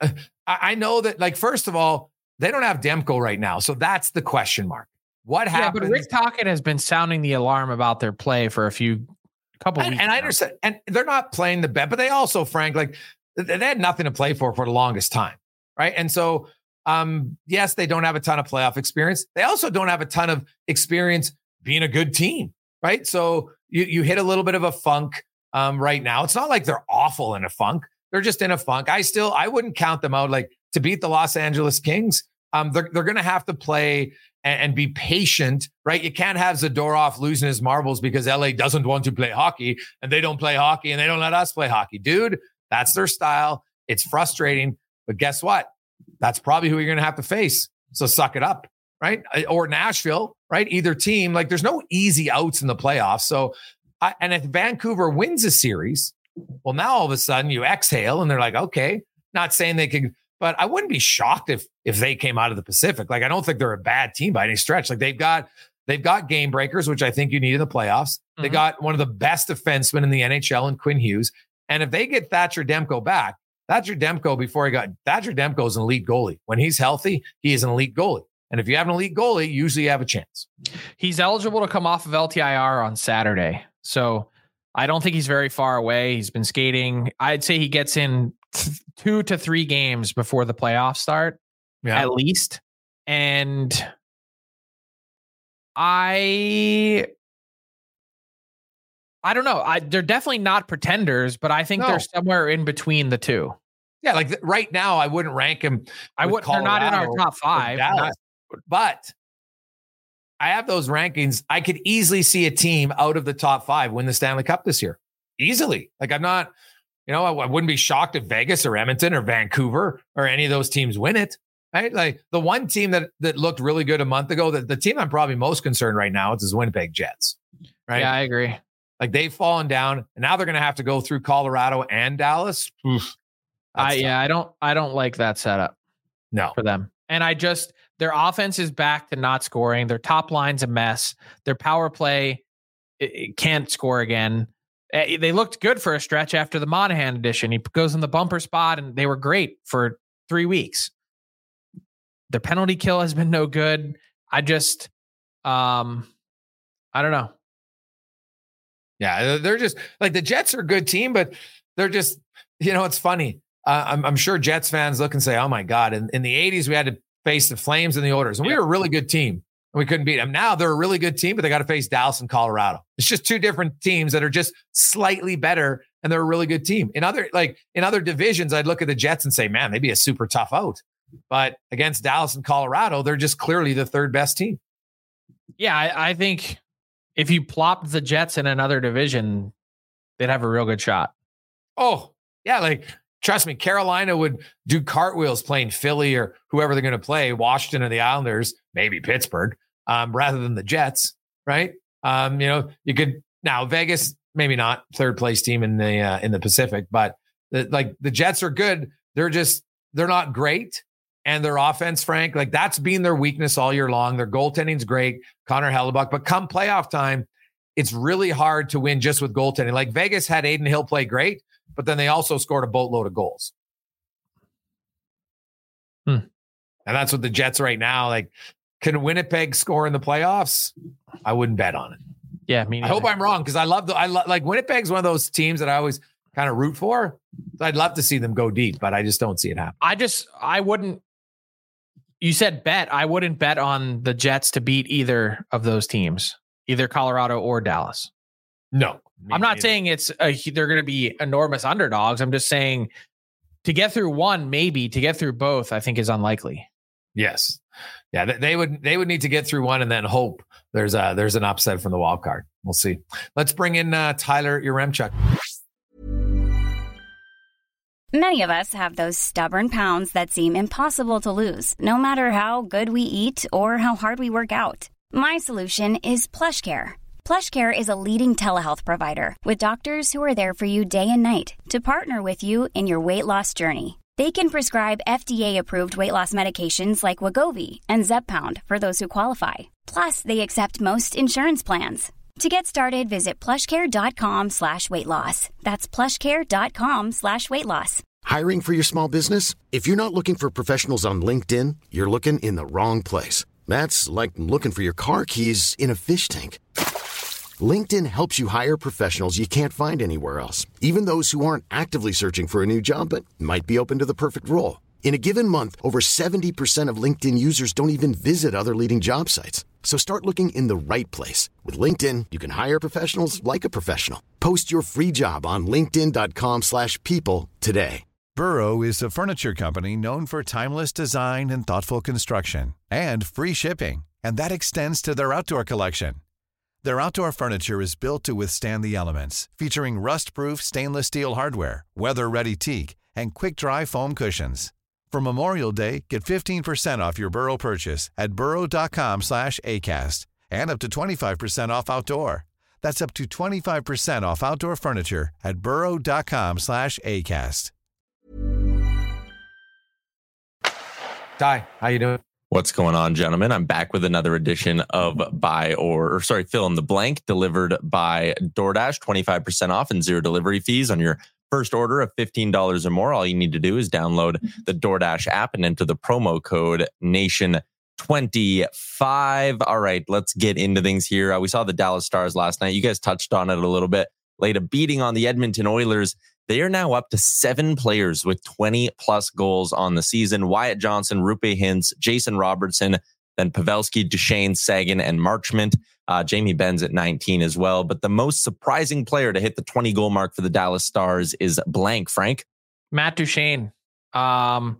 I know that, like, first of all, they don't have Demko right now. So that's the question mark. What happens? But Rick Tocchet has been sounding the alarm about their play for a couple weeks. And I understand. And they're not playing the best, but they also, Frank, like, they had nothing to play for the longest time. Right. And so, yes, they don't have a ton of playoff experience. They also don't have a ton of experience being a good team. Right. So you hit a little bit of a funk right now. It's not like they're awful in a funk. They're just in a funk. I wouldn't count them out. Like, to beat the Los Angeles Kings, they're going to have to play and be patient, right? You can't have Zadorov losing his marbles because LA doesn't want to play hockey and they don't play hockey and they don't let us play hockey. Dude, that's their style. It's frustrating, but guess what? That's probably who you're going to have to face. So suck it up, right? Or Nashville, right? Either team. Like, there's no easy outs in the playoffs. So, and if Vancouver wins a series, well, now all of a sudden you exhale and they're like, okay, not saying they can, but I wouldn't be shocked if they came out of the Pacific. Like, I don't think they're a bad team by any stretch. Like, they've got game breakers, which I think you need in the playoffs. Mm-hmm. They got one of the best defensemen in the NHL in Quinn Hughes. And if they get Thatcher Demko back, Thatcher Demko is an elite goalie. When he's healthy, he is an elite goalie. And if you have an elite goalie, usually you have a chance. He's eligible to come off of LTIR on Saturday. So I don't think he's very far away. He's been skating. I'd say he gets in 2 to 3 games before the playoffs start, at least. And I don't know. They're definitely not pretenders, but I think they're somewhere in between the two. Yeah, like right now, I wouldn't rank him. They're not in our top 5. But I have those rankings. I could easily see a team out of the top 5 win the Stanley Cup this year. easily. Like I'm not, I wouldn't be shocked if Vegas or Edmonton or Vancouver or any of those teams win it. Right? Like the one team that looked really good a month ago, the team I'm probably most concerned right now is Winnipeg Jets. Right? Yeah, I agree. Like they've fallen down, and now they're going to have to go through Colorado and Dallas. I don't like that setup. No, for them. And their offense is back to not scoring. Their top line's a mess. Their power play it can't score again. They looked good for a stretch after the Monahan edition. He goes in the bumper spot, and they were great for 3 weeks. Their penalty kill has been no good. I don't know. Yeah, they're just like the Jets are a good team, but they're just, it's funny. I'm sure Jets fans look and say, oh my God, in the 80s, we had to face the Flames and the Oilers, and we were a really good team and we couldn't beat them. Now they're a really good team, but they got to face Dallas and Colorado. It's just two different teams that are just slightly better, and they're a really good team. In other divisions, I'd look at the Jets and say, man, they'd be a super tough out. But against Dallas and Colorado, they're just clearly the third best team. Yeah, I think if you plopped the Jets in another division, they'd have a real good shot. Oh, yeah. Like, trust me, Carolina would do cartwheels playing Philly or whoever they're going to play, Washington or the Islanders, maybe Pittsburgh, rather than the Jets, right? You could now Vegas, maybe not third place team in the Pacific, but the Jets are good. They're not great. And their offense, Frank, like that's been their weakness all year long. Their goaltending's great, Connor Hellebuck, but come playoff time, it's really hard to win just with goaltending. Like Vegas had Adin Hill play great, but then they also scored a boatload of goals. And that's what the Jets right now, like, can Winnipeg score in the playoffs? I wouldn't bet on it. Yeah, I hope I'm wrong because I like Winnipeg's one of those teams that I always kind of root for. I'd love to see them go deep, but I just don't see it happen. I wouldn't. You said bet. I wouldn't bet on the Jets to beat either of those teams, either Colorado or Dallas. No, I'm not saying they're going to be enormous underdogs. I'm just saying to get through one, maybe to get through both, I think is unlikely. Yes. Yeah. They would need to get through one and then hope there's an upset from the wild card. We'll see. Let's bring in Tyler Yaremchuk. Many of us have those stubborn pounds that seem impossible to lose, no matter how good we eat or how hard we work out. My solution is PlushCare. PlushCare is a leading telehealth provider with doctors who are there for you day and night to partner with you in your weight loss journey. They can prescribe FDA-approved weight loss medications like Wegovy and Zepbound for those who qualify. Plus, they accept most insurance plans. To get started, visit plushcare.com/weightloss. That's plushcare.com/weightloss. Hiring for your small business? If you're not looking for professionals on LinkedIn, you're looking in the wrong place. That's like looking for your car keys in a fish tank. LinkedIn helps you hire professionals you can't find anywhere else, even those who aren't actively searching for a new job but might be open to the perfect role. In a given month, over 70% of LinkedIn users don't even visit other leading job sites. So start looking in the right place. With LinkedIn, you can hire professionals like a professional. Post your free job on linkedin.com/people today. Burrow is a furniture company known for timeless design and thoughtful construction and free shipping. And that extends to their outdoor collection. Their outdoor furniture is built to withstand the elements, featuring rust-proof stainless steel hardware, weather-ready teak, and quick-dry foam cushions. For Memorial Day, get 15% off your Burrow purchase at burrow.com/ACAST and up to 25% off outdoor. That's up to 25% off outdoor furniture at burrow.com/ACAST. Ty, how you doing? What's going on, gentlemen? I'm back with another edition of Fill in the Blank, delivered by DoorDash. 25% off and zero delivery fees on your first order of $15 or more. All you need to do is download the DoorDash app and enter the promo code NATION25. All right, let's get into things here. We saw the Dallas Stars last night. You guys touched on it a little bit. Laid a beating on the Edmonton Oilers. They are now up to 7 players with 20-plus goals on the season. Wyatt Johnson, Roope Hintz, Jason Robertson, then Pavelski, Duchesne, Sagan, and Marchment. Jamie Benz at 19 as well. But the most surprising player to hit the 20-goal mark for the Dallas Stars is blank, Frank. Matt Duchesne. I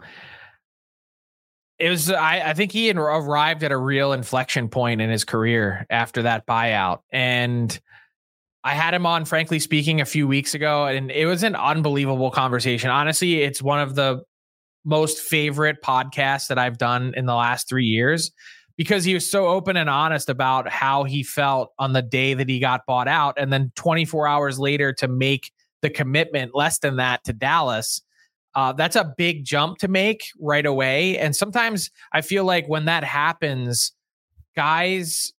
think he arrived at a real inflection point in his career after that buyout. And I had him on, frankly speaking, a few weeks ago, and it was an unbelievable conversation. Honestly, it's one of the most favorite podcasts that I've done in the last 3 years, because he was so open and honest about how he felt on the day that he got bought out. And then 24 hours later to make the commitment, less than that, to Dallas. That's a big jump to make right away. And sometimes I feel like when that happens, guys,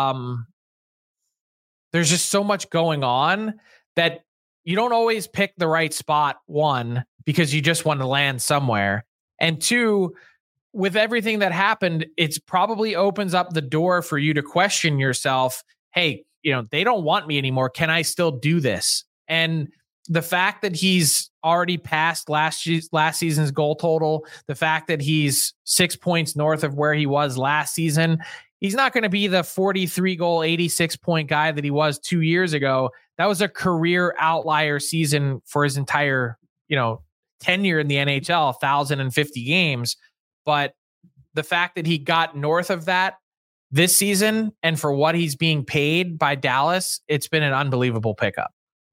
there's just so much going on that you don't always pick the right spot, one, because you just want to land somewhere. And two, with everything that happened, it's probably opens up the door for you to question yourself. Hey, they don't want me anymore. Can I still do this? And the fact that he's already passed last season's goal total, the fact that he's 6 points north of where he was last season, he's not going to be the 43 goal, 86 point guy that he was 2 years ago. That was a career outlier season for his entire, tenure in the NHL, 1,050 games. But the fact that he got north of that this season, and for what he's being paid by Dallas, it's been an unbelievable pickup.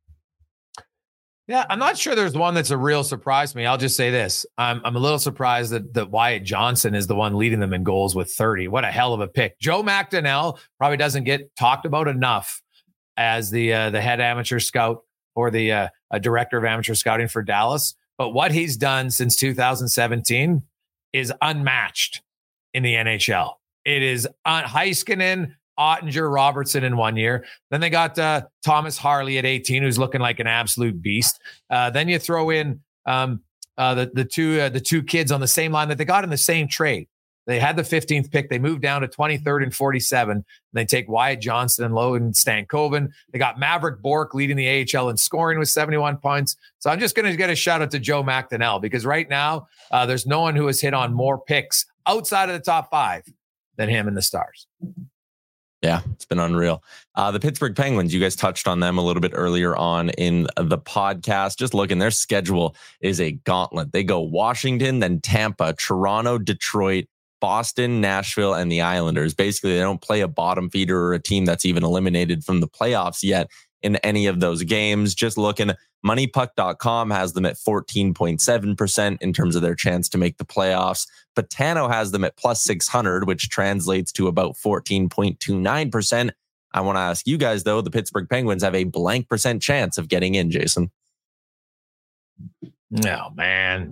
Yeah, I'm not sure there's one that's a real surprise to me. I'll just say this. I'm a little surprised that Wyatt Johnston is the one leading them in goals with 30. What a hell of a pick. Joe McDonnell probably doesn't get talked about enough as the head amateur scout or the director of amateur scouting for Dallas. But what he's done since 2017 is unmatched in the NHL. It is Heiskanen, Ottinger, Robertson in 1 year. Then they got Thomas Harley at 18, who's looking like an absolute beast. Then you throw in the two kids on the same line that they got in the same trade. They had the 15th pick. They moved down to 23rd and 47. And they take Wyatt Johnston and Logan Stankoven. They got Maverick Bourque leading the AHL in scoring with 71 points. So I'm just going to get a shout out to Joe McDonnell, because right now there's no one who has hit on more picks outside of the top five than him and the Stars. Yeah, it's been unreal. The Pittsburgh Penguins, you guys touched on them a little bit earlier on in the podcast. Just looking, their schedule is a gauntlet. They go Washington, then Tampa, Toronto, Detroit, Boston, Nashville, and the Islanders. Basically, they don't play a bottom feeder or a team that's even eliminated from the playoffs yet in any of those games. Just looking, moneypuck.com has them at 14.7% in terms of their chance to make the playoffs. Patano has them at plus 600, which translates to about 14.29%. I want to ask you guys, though, the Pittsburgh Penguins have a blank percent chance of getting in, Jason. No, man.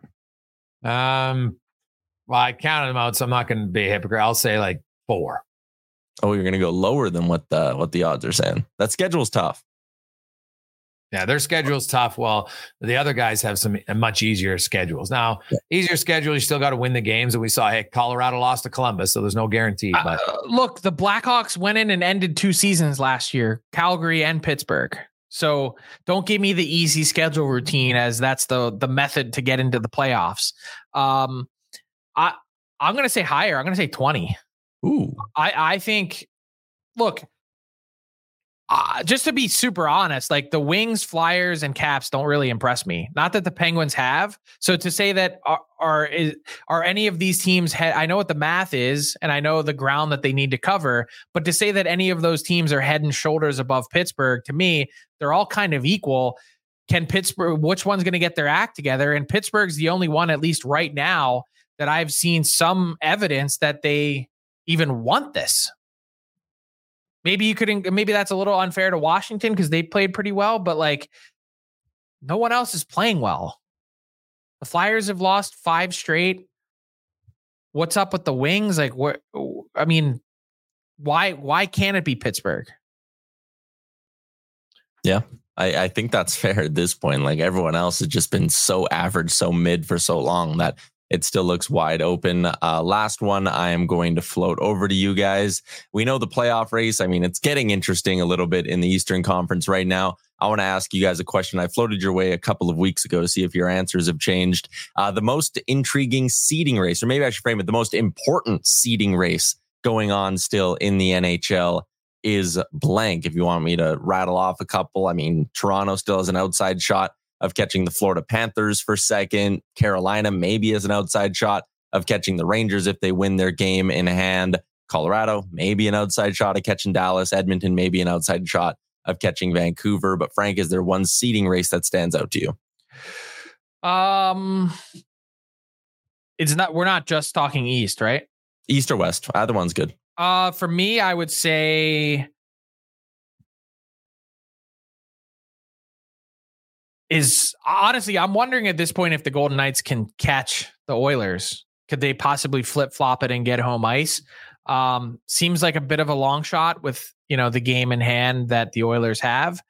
Well, I counted them out, so I'm not going to be a hypocrite. I'll say like 4. Oh, you're going to go lower than what the odds are saying. That schedule's tough. Yeah, their schedule's tough. Well, the other guys have some much easier schedules. Now, easier schedule, you still got to win the games. And we saw, hey, Colorado lost to Columbus, so there's no guarantee. But look, the Blackhawks went in and ended 2 seasons last year, Calgary and Pittsburgh. So don't give me the easy schedule routine as that's the method to get into the playoffs. I'm going to say higher. I'm going to say 20. Ooh. I think, look, just to be super honest, like the Wings, Flyers, and Caps don't really impress me. Not that the Penguins have. So to say that are any of these teams, I know what the math is, and I know the ground that they need to cover, but to say that any of those teams are head and shoulders above Pittsburgh, to me, they're all kind of equal. Can Pittsburgh, which one's going to get their act together? And Pittsburgh's the only one, at least right now, that I've seen some evidence that they even want this. Maybe that's a little unfair to Washington because they played pretty well, but like no one else is playing well. The Flyers have lost 5 straight. What's up with the Wings? Like what? I mean, why can't it be Pittsburgh? Yeah, I think that's fair at this point. Like everyone else has just been so average, so mid for so long that it still looks wide open. Last one I am going to float over to you guys. We know the playoff race. I mean, it's getting interesting a little bit in the Eastern Conference right now. I want to ask you guys a question I floated your way a couple of weeks ago to see if your answers have changed. The most intriguing seeding race, or maybe I should frame it, the most important seeding race going on still in the NHL is blank. If you want me to rattle off a couple, I mean, Toronto still has an outside shot of catching the Florida Panthers for second. Carolina maybe has an outside shot of catching the Rangers if they win their game in hand. Colorado maybe an outside shot of catching Dallas. Edmonton maybe an outside shot of catching Vancouver. But Frank, is there one seeding race that stands out to you? It's not. We're not just talking East, right? East or West, either one's good. For me, I would say I'm wondering at this point if the Golden Knights can catch the Oilers. Could they possibly flip-flop it and get home ice? Seems like a bit of a long shot with, the game in hand that the Oilers have.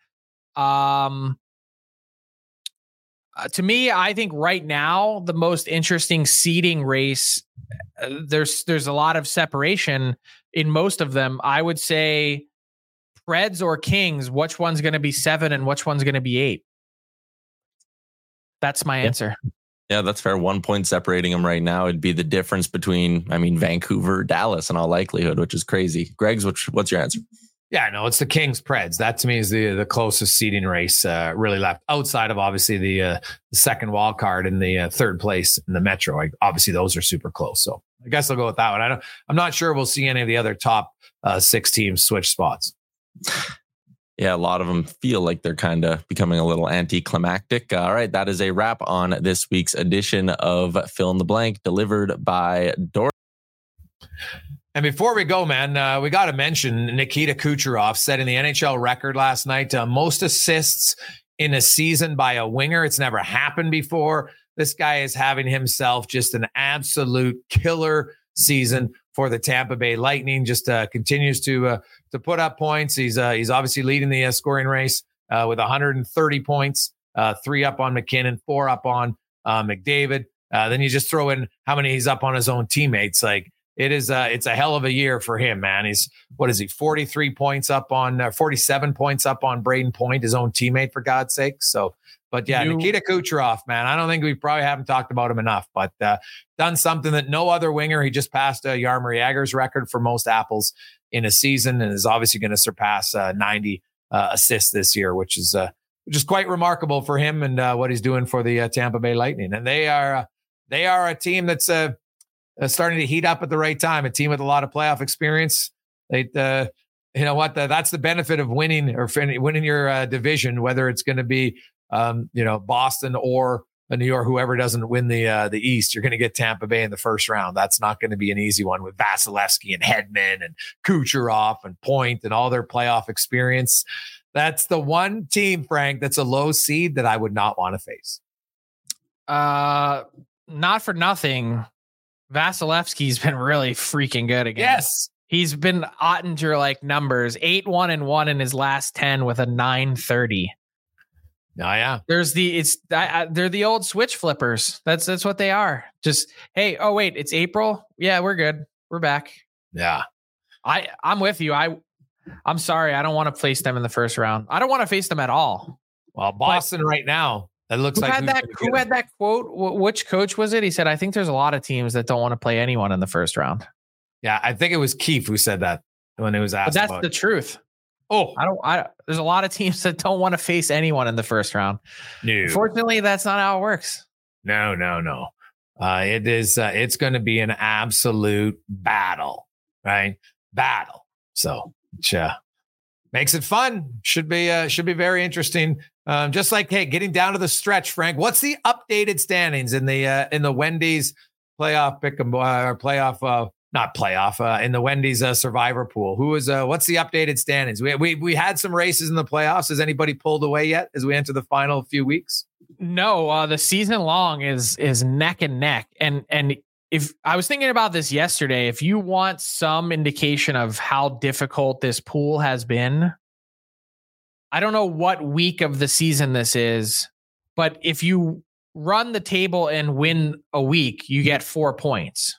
To me, I think right now, the most interesting seeding race, there's a lot of separation in most of them. I would say Preds or Kings, which one's going to be 7 and which one's going to be 8? That's my answer. Yeah, that's fair. 1 point separating them right now. It'd be the difference between, Vancouver, Dallas in all likelihood, which is crazy. Greg's, what's your answer? Yeah, no, it's the Kings Preds. That to me is the closest seeding race really left, outside of obviously the second wild card and the third place in the Metro. Obviously, those are super close. So I guess I'll go with that one. I'm not sure we'll see any of the other top 6 teams switch spots. Yeah, a lot of them feel like they're kind of becoming a little anticlimactic. All right, that is a wrap on this week's edition of Fill in the Blank, delivered by Dor. And before we go, man, we got to mention Nikita Kucherov setting the NHL record last night. Most assists in a season by a winger. It's never happened before. This guy is having himself just an absolute killer season for the Tampa Bay Lightning. Just continues to put up points. He's obviously leading the scoring race with 130 points, 3 up on McKinnon, 4 up on McDavid. Then you just throw in how many he's up on his own teammates. It's a hell of a year for him, man. He's 47 points up on Braden Point, his own teammate, for God's sake. So, but yeah, Nikita Kucherov, man, I don't think we probably haven't talked about him enough, but done something that no other winger. He just passed Jaromir Jagr's record for most apples in a season, and is obviously going to surpass 90 assists this year, which is quite remarkable for him and what he's doing for the Tampa Bay Lightning. And they are a team that's starting to heat up at the right time. A team with a lot of playoff experience. That's the benefit of winning your division, whether it's going to be Boston or New York. Whoever doesn't win the East, you're going to get Tampa Bay in the first round. That's not going to be an easy one with Vasilevsky and Hedman and Kucherov and Point and all their playoff experience. That's the one team, Frank, that's a low seed that I would not want to face. Not for nothing, Vasilevsky's been really freaking good again. Yes. He's been Ottinger-like numbers, 8-1-1 in his last 10 with a 930. Oh, yeah. They're the old switch flippers. That's what they are. Just, hey, oh wait, it's April. Yeah, we're good. We're back. Yeah. I'm with you. I'm sorry. I don't want to face them in the first round. I don't want to face them at all. Well, Boston right now, it looks like who had that quote? Which coach was it? He said, I think there's a lot of teams that don't want to play anyone in the first round. Yeah, I think it was Keefe who said that when it was asked. But that's the truth. Oh, there's a lot of teams that don't want to face anyone in the first round. No. Unfortunately, that's not how it works. No. It is. It's going to be an absolute battle, right? Battle. So, makes it fun. Should be very interesting. Just like, hey, getting down to the stretch, Frank. What's the updated standings in the Wendy's playoff pick'em or playoff? Not playoff, in the Wendy's survivor pool. What's the updated standings? We had some races in the playoffs. Has anybody pulled away yet as we enter the final few weeks? No, the season long is neck and neck. And if I was thinking about this yesterday, if you want some indication of how difficult this pool has been, I don't know what week of the season this is, but if you run the table and win a week, you get 4 points.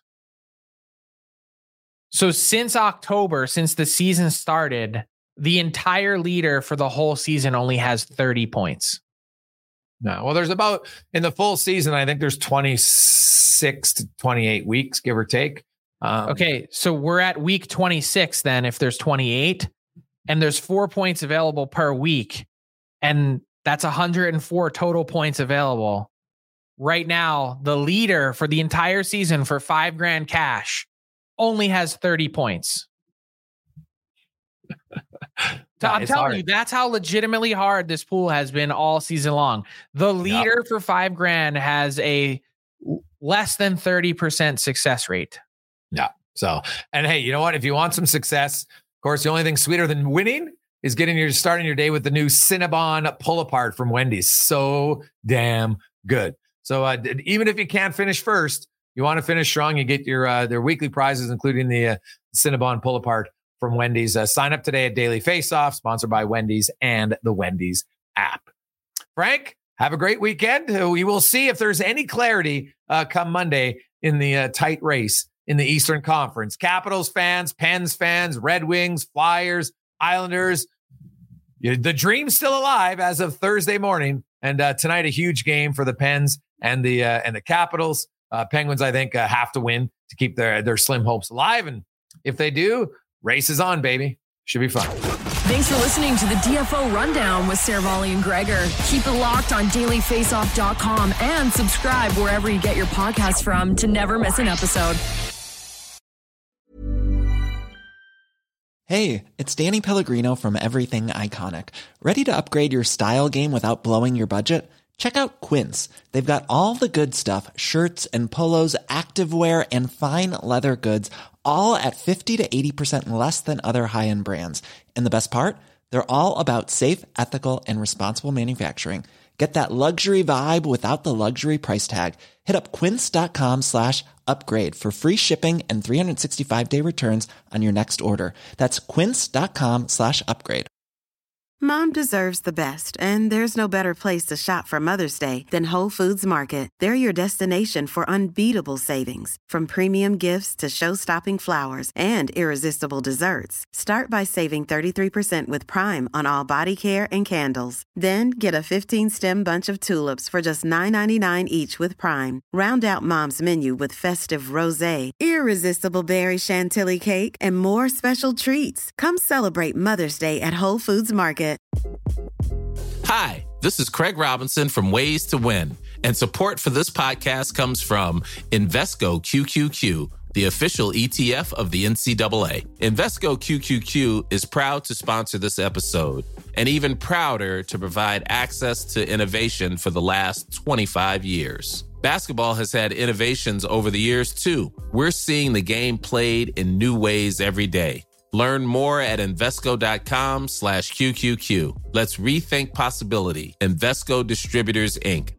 So since October, since the season started, the entire leader for the whole season only has 30 points. No, well, there's about, in the full season, I think there's 26 to 28 weeks, give or take. Okay, so we're at week 26 then, if there's 28, and there's 4 points available per week, and that's 104 total points available. Right now, the leader for the entire season for $5,000 cash only has 30 points. I'm telling you, that's how legitimately hard this pool has been all season long. The leader for $5,000 has a less than 30% success rate. Yeah. So, and hey, you know what? If you want some success, of course, the only thing sweeter than winning is starting your day with the new Cinnabon pull apart from Wendy's. So damn good. So even if you can't finish first, you want to finish strong, you get your their weekly prizes, including the Cinnabon pull apart from Wendy's. Sign up today at Daily Face-Off, sponsored by Wendy's and the Wendy's app. Frank, have a great weekend. We will see if there's any clarity come Monday in the tight race in the Eastern Conference. Capitals fans, Pens fans, Red Wings, Flyers, Islanders. The dream's still alive as of Thursday morning. And tonight, a huge game for the Pens and the Capitals. Penguins, I think, have to win to keep their slim hopes alive. And if they do, race is on, baby. Should be fun. Thanks for listening to the DFO Rundown with Saravalli and Gregor. Keep it locked on dailyfaceoff.com and subscribe wherever you get your podcasts from to never miss an episode. Hey, it's Danny Pellegrino from Everything Iconic. Ready to upgrade your style game without blowing your budget? Check out Quince. They've got all the good stuff, shirts and polos, activewear, and fine leather goods, all at 50 to 80% less than other high-end brands. And the best part? They're all about safe, ethical, and responsible manufacturing. Get that luxury vibe without the luxury price tag. Hit up quince.com/upgrade for free shipping and 365-day returns on your next order. That's quince.com/upgrade. Mom deserves the best, and there's no better place to shop for Mother's Day than Whole Foods Market. They're your destination for unbeatable savings, from premium gifts to show-stopping flowers and irresistible desserts. Start by saving 33% with Prime on all body care and candles. Then get a 15-stem bunch of tulips for just $9.99 each with Prime. Round out Mom's menu with festive rosé, irresistible berry chantilly cake, and more special treats. Come celebrate Mother's Day at Whole Foods Market. Hi, this is Craig Robinson from Ways to Win, and support for this podcast comes from Invesco QQQ, the official ETF of the NCAA. Invesco QQQ is proud to sponsor this episode, and even prouder to provide access to innovation for the last 25 years. Basketball has had innovations over the years, too. We're seeing the game played in new ways every day. Learn more at Invesco.com/QQQ. Let's rethink possibility. Invesco Distributors, Inc.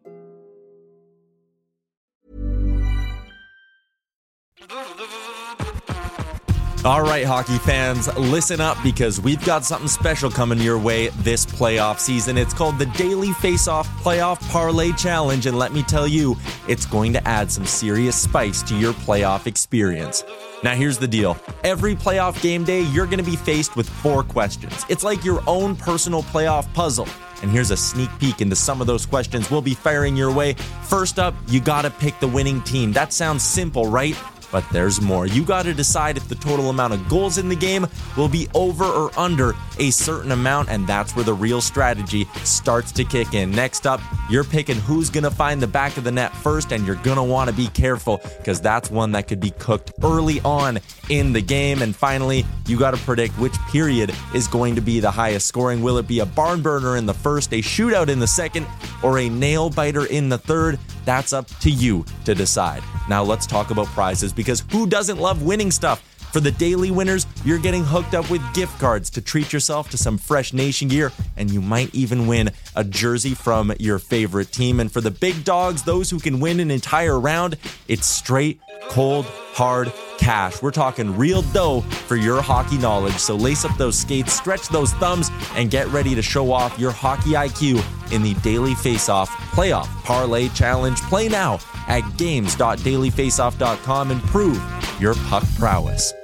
All right, hockey fans, listen up because we've got something special coming your way this playoff season. It's called the Daily Face-Off Playoff Parlay Challenge, and let me tell you, it's going to add some serious spice to your playoff experience. Now, here's the deal. Every playoff game day, you're going to be faced with 4 questions. It's like your own personal playoff puzzle. And here's a sneak peek into some of those questions we'll be firing your way. First up, you got to pick the winning team. That sounds simple, right? But there's more. You got to decide if the total amount of goals in the game will be over or under a certain amount, and that's where the real strategy starts to kick in. Next up, you're picking who's going to find the back of the net first, and you're going to want to be careful because that's one that could be cooked early on in the game. And finally, you got to predict which period is going to be the highest scoring. Will it be a barn burner in the first, a shootout in the second, or a nail biter in the third? That's up to you to decide. Now let's talk about prizes, because who doesn't love winning stuff? For the daily winners, you're getting hooked up with gift cards to treat yourself to some fresh Nation gear, and you might even win a jersey from your favorite team. And for the big dogs, those who can win an entire round, it's straight, cold, hard cash. We're talking real dough for your hockey knowledge. So lace up those skates, stretch those thumbs, and get ready to show off your hockey IQ in the Daily Face-Off Playoff Parlay Challenge. Play now at games.dailyfaceoff.com and prove your puck prowess.